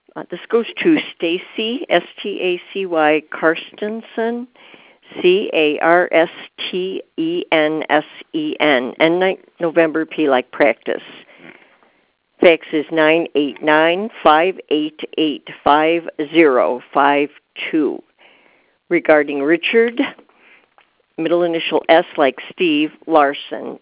This goes to Stacy, Stacy Carstensen, Carstensen, N like November, P like practice. Fax is 989-588-5052. Regarding Richard, middle initial S like Steve, Larson,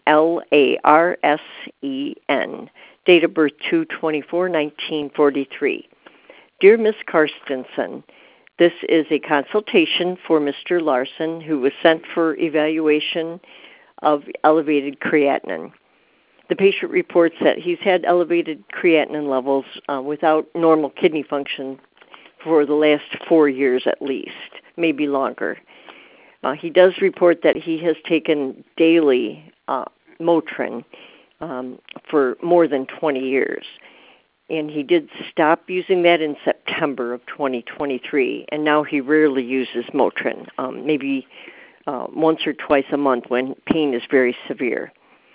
Larsen. Date of birth 2/24/1943. Dear Miss Carstensen, this is a consultation for Mr. Larson, who was sent for evaluation of elevated creatinine. The patient reports that he's had elevated creatinine levels without normal kidney function for the last 4 years at least, maybe longer. He does report that he has taken daily Motrin for more than 20 years. And he did stop using that in September of 2023, and now he rarely uses Motrin, maybe once or twice a month when pain is very severe.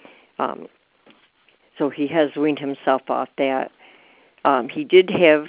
So he has weaned himself off that. He did have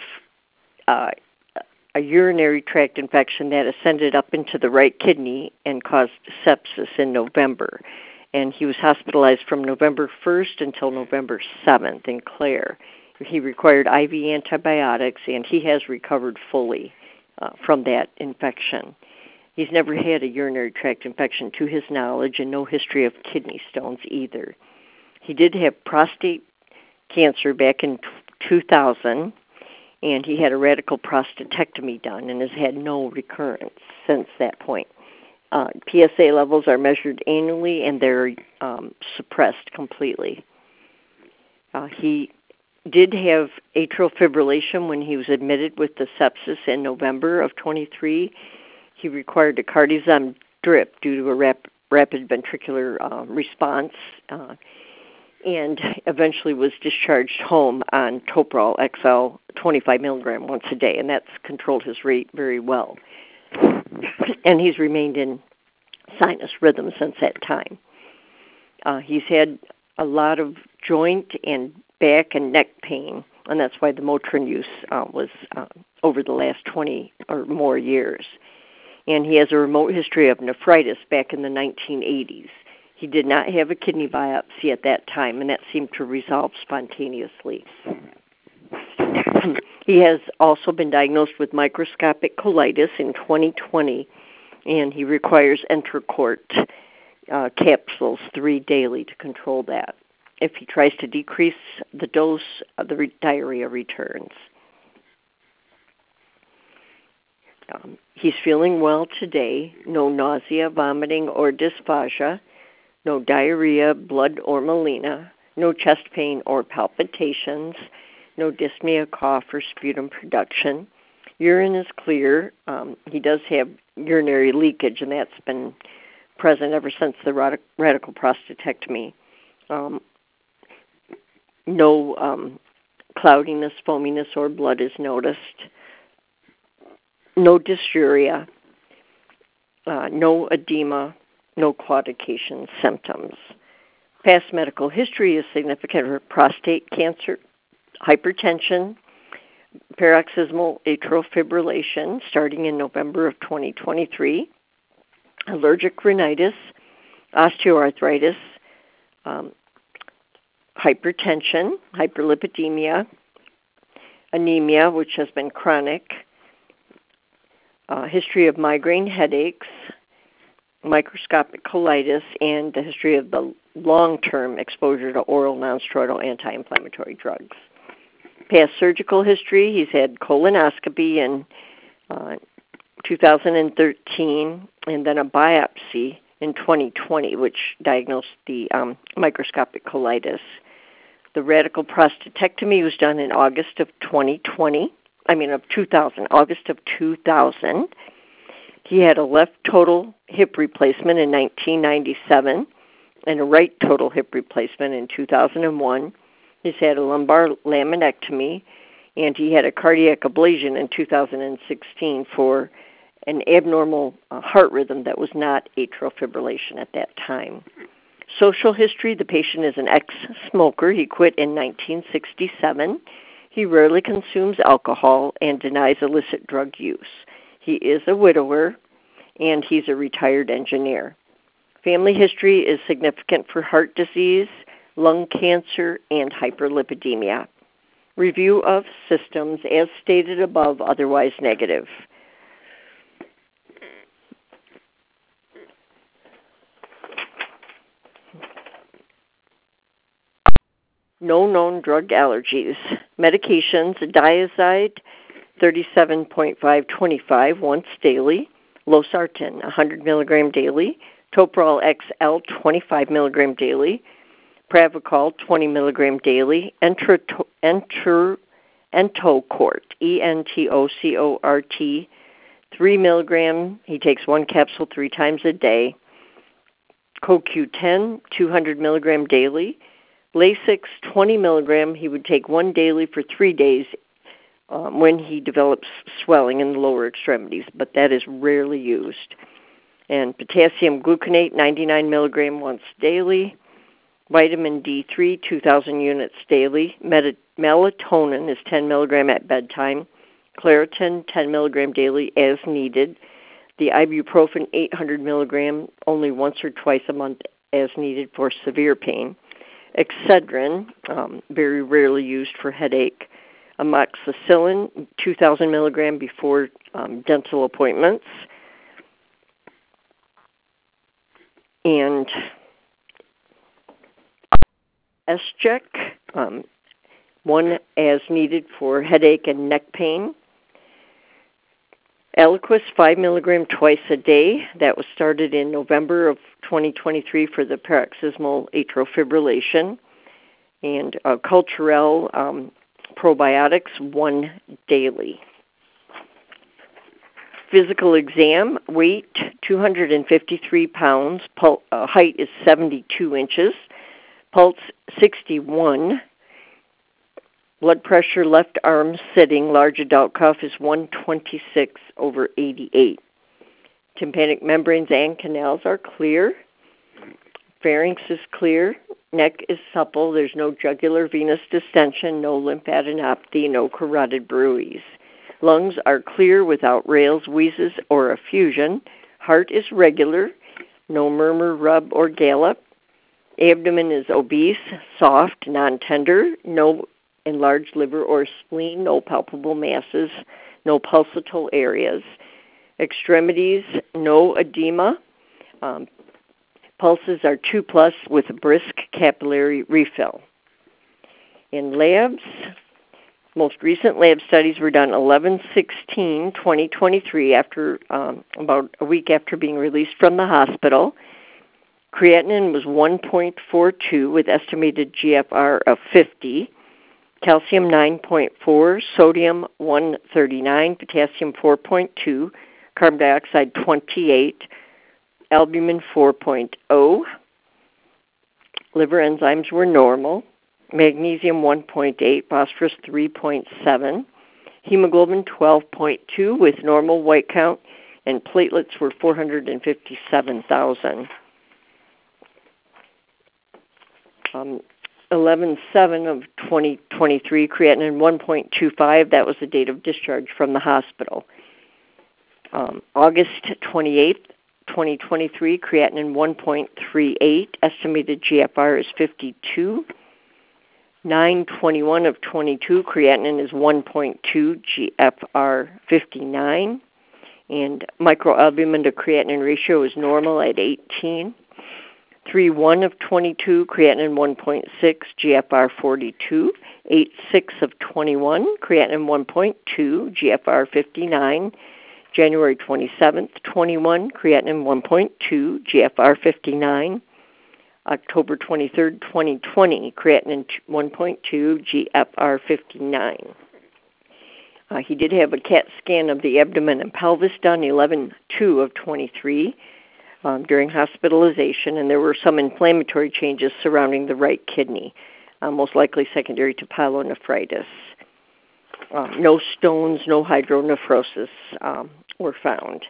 a urinary tract infection that ascended up into the right kidney and caused sepsis in November. And he was hospitalized from November 1st until November 7th in Clare. He required IV antibiotics, and he has recovered fully from that infection. He's never had a urinary tract infection to his knowledge, and no history of kidney stones either. He did have prostate cancer back in 2000, and he had a radical prostatectomy done and has had no recurrence since that point. PSA levels are measured annually, and they're suppressed completely. He did have atrial fibrillation when he was admitted with the sepsis in November of 23. He required a cardizem drip due to a rapid ventricular response, and eventually was discharged home on Toprol XL 25 milligram once a day, and that's controlled his rate very well. And he's remained in sinus rhythm since that time. He's had a lot of joint and back and neck pain, and that's why the Motrin use was over the last 20 or more years. And he has a remote history of nephritis back in the 1980s. He did not have a kidney biopsy at that time, and that seemed to resolve spontaneously. He has also been diagnosed with microscopic colitis in 2020, and he requires Entrecort capsules 3 daily to control that. If he tries to decrease the dose, the diarrhea returns. He's feeling well today. No nausea, vomiting, or dysphagia. No diarrhea, blood, or melena. No chest pain or palpitations. No dyspnea, cough, or sputum production. Urine is clear. He does have urinary leakage, and that's been present ever since the radical prostatectomy. No cloudiness, foaminess, or blood is noticed. No dysuria. No edema. No claudication symptoms. Past medical history is significant for prostate cancer, hypertension, paroxysmal atrial fibrillation starting in November of 2023, allergic rhinitis, osteoarthritis, hypertension, hyperlipidemia, anemia, which has been chronic, history of migraine headaches, microscopic colitis, and the history of the long-term exposure to oral nonsteroidal anti-inflammatory drugs. Past surgical history, he's had colonoscopy in 2013 and then a biopsy in 2020, which diagnosed the microscopic colitis. The radical prostatectomy was done in August of 2000. He had a left total hip replacement in 1997 and a right total hip replacement in 2001. He's had a lumbar laminectomy, and he had a cardiac ablation in 2016 for an abnormal heart rhythm that was not atrial fibrillation at that time. Social history, the patient is an ex-smoker. He quit in 1967. He rarely consumes alcohol and denies illicit drug use. He is a widower, and he's a retired engineer. Family history is significant for heart disease, lung cancer, and hyperlipidemia. Review of systems as stated above, otherwise negative. No known drug allergies. Medications, diazide, 37.525 once daily. Losartan, 100 milligram daily. Toprol XL, 25 milligram daily. Pravachol, 20 milligram daily. Entocort, Entocort, 3 milligram. He takes one capsule 3 times a day. CoQ10, 200 milligram daily. Lasix, 20 milligram. He would take one daily for 3 days when he develops swelling in the lower extremities, but that is rarely used. And potassium gluconate, 99 milligram once daily. Vitamin D3, 2,000 units daily. Melatonin is 10 milligram at bedtime. Claritin, 10 milligram daily as needed. The ibuprofen, 800 milligram, only once or twice a month as needed for severe pain. Excedrin, very rarely used for headache. Amoxicillin, 2,000 milligram before dental appointments. And Esjec, one as needed for headache and neck pain. Eliquis, 5 milligram twice a day. That was started in November of 2023 for the paroxysmal atrial fibrillation. And Culturelle probiotics, one daily. Physical exam, weight 253 pounds, height is 72 inches, pulse 61, blood pressure left arm sitting, large adult cuff is 126/88. Tympanic membranes and canals are clear, pharynx is clear, neck is supple, there's no jugular venous distension, no lymphadenopathy, no carotid bruits. Lungs are clear without rales, wheezes, or effusion. Heart is regular, no murmur, rub, or gallop. Abdomen is obese, soft, non-tender, no enlarged liver or spleen, no palpable masses, no pulsatile areas. Extremities, no edema. Pulses are 2+ with a brisk capillary refill. In labs, most recent lab studies were done 11/16/2023, after about a week after being released from the hospital. Creatinine was 1.42 with estimated GFR of 50, calcium 9.4, sodium 139, potassium 4.2, carbon dioxide 28, albumin 4.0. Liver enzymes were normal. Magnesium 1.8, phosphorus 3.7, hemoglobin 12.2 with normal white count, and platelets were 457,000. 11/7 of 2023, creatinine 1.25, that was the date of discharge from the hospital. August 28th, 2023, creatinine 1.38, estimated GFR is 52. 9/21 of 22, creatinine is 1.2, GFR 59, and microalbumin to creatinine ratio is normal at 18. 3/1 of 22, creatinine 1.6, GFR 42. 8/6 of 21, creatinine 1.2, GFR 59. January 27th, 21, creatinine 1.2, GFR 59. October 23rd, 2020, creatinine 1.2, GFR 59. He did have a CAT scan of the abdomen and pelvis done 11/2 of 23 during hospitalization, and there were some inflammatory changes surrounding the right kidney, most likely secondary to pyelonephritis. No stones, no hydronephrosis were found.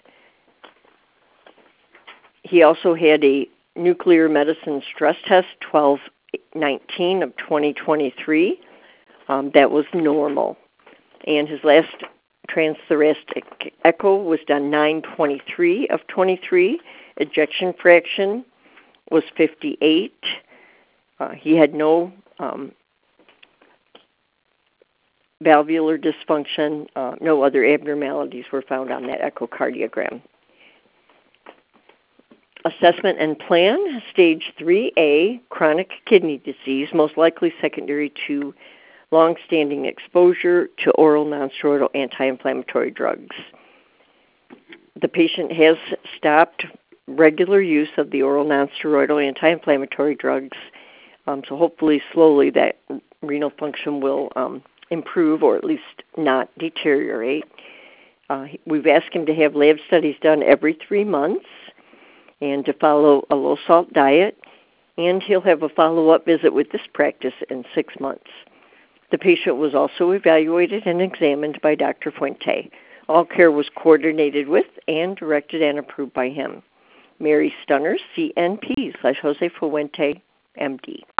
He also had a nuclear medicine stress test 12/19 of 2023. that was normal. And his last transthoracic echo was done 9/23 of 23. Ejection fraction was 58. He had no valvular dysfunction. No other abnormalities were found on that echocardiogram. Assessment and plan, stage 3A, chronic kidney disease, most likely secondary to long-standing exposure to oral nonsteroidal anti-inflammatory drugs. The patient has stopped regular use of the oral nonsteroidal anti-inflammatory drugs, so hopefully slowly that renal function will improve or at least not deteriorate. We've asked him to have lab studies done every 3 months and to follow a low-salt diet, and he'll have a follow-up visit with this practice in 6 months. The patient was also evaluated and examined by Dr. Fuente. All care was coordinated with and directed and approved by him. Mary Stunner, CNP/Jose Fuente, MD.